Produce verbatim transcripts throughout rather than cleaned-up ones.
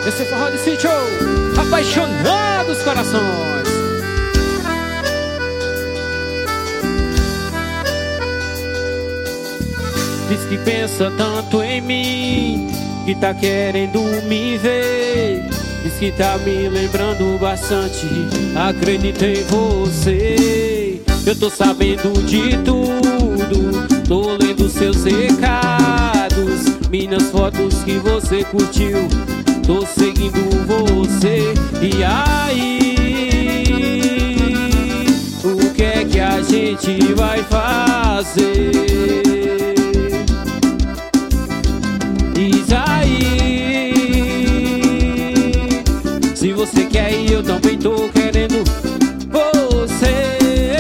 Esse forró de sítio, apaixonados corações. Diz que pensa tanto em mim, que tá querendo me ver. Diz que tá me lembrando bastante, acredito em você. Eu tô sabendo de tudo, tô lendo seus recados, minhas fotos que você curtiu, tô seguindo você. E aí, o que é que a gente vai fazer? Diz aí, se você quer ir, eu também tô querendo você.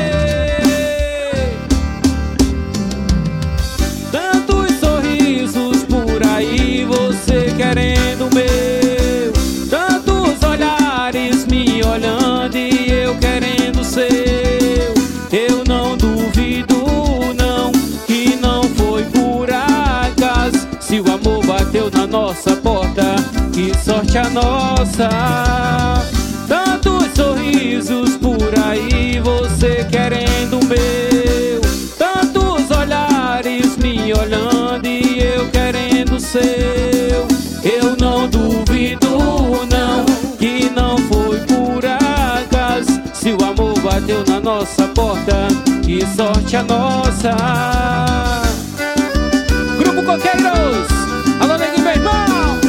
Tantos sorrisos por aí, você querendo o meu. Tantos olhares me olhando e eu querendo o seu. Eu não duvido não, que não foi por acaso. Se o amor bateu na nossa porta, que sorte a nossa. Tantos sorrisos por aí, você querendo o meu. Tantos olhares me olhando e eu querendo o seu. Eu não duvido não, que não foi por acaso. Se o amor bateu na nossa porta, que sorte a nossa. Grupo Coqueiros, alô neguinho, meu irmão.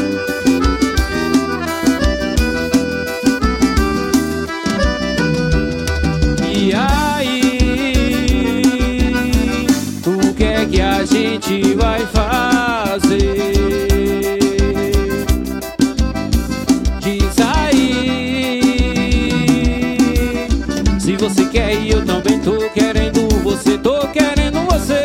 E aí, o que é que a gente vai fazer? Diz aí, se você quer ir, eu também tô querendo você, tô querendo você.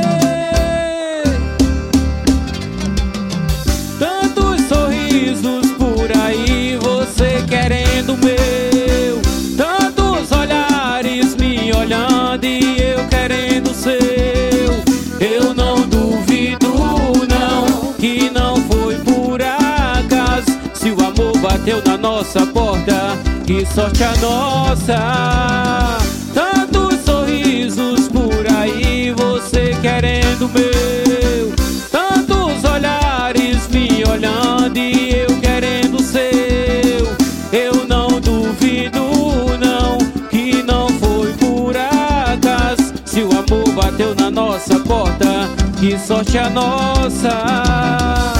Tantos sorrisos por aí, você querendo o meu. Tantos olhares me olhando e eu querendo o seu. Eu não duvido não, que não foi por acaso. Se o amor bateu na nossa porta, que sorte a nossa. Tantos sorrisos por aí, você querendo o meu. Tantos olhares me olhando e eu querendo o seu. Eu não duvido não, que não foi por acaso. Se o amor bateu na nossa porta, que sorte a nossa.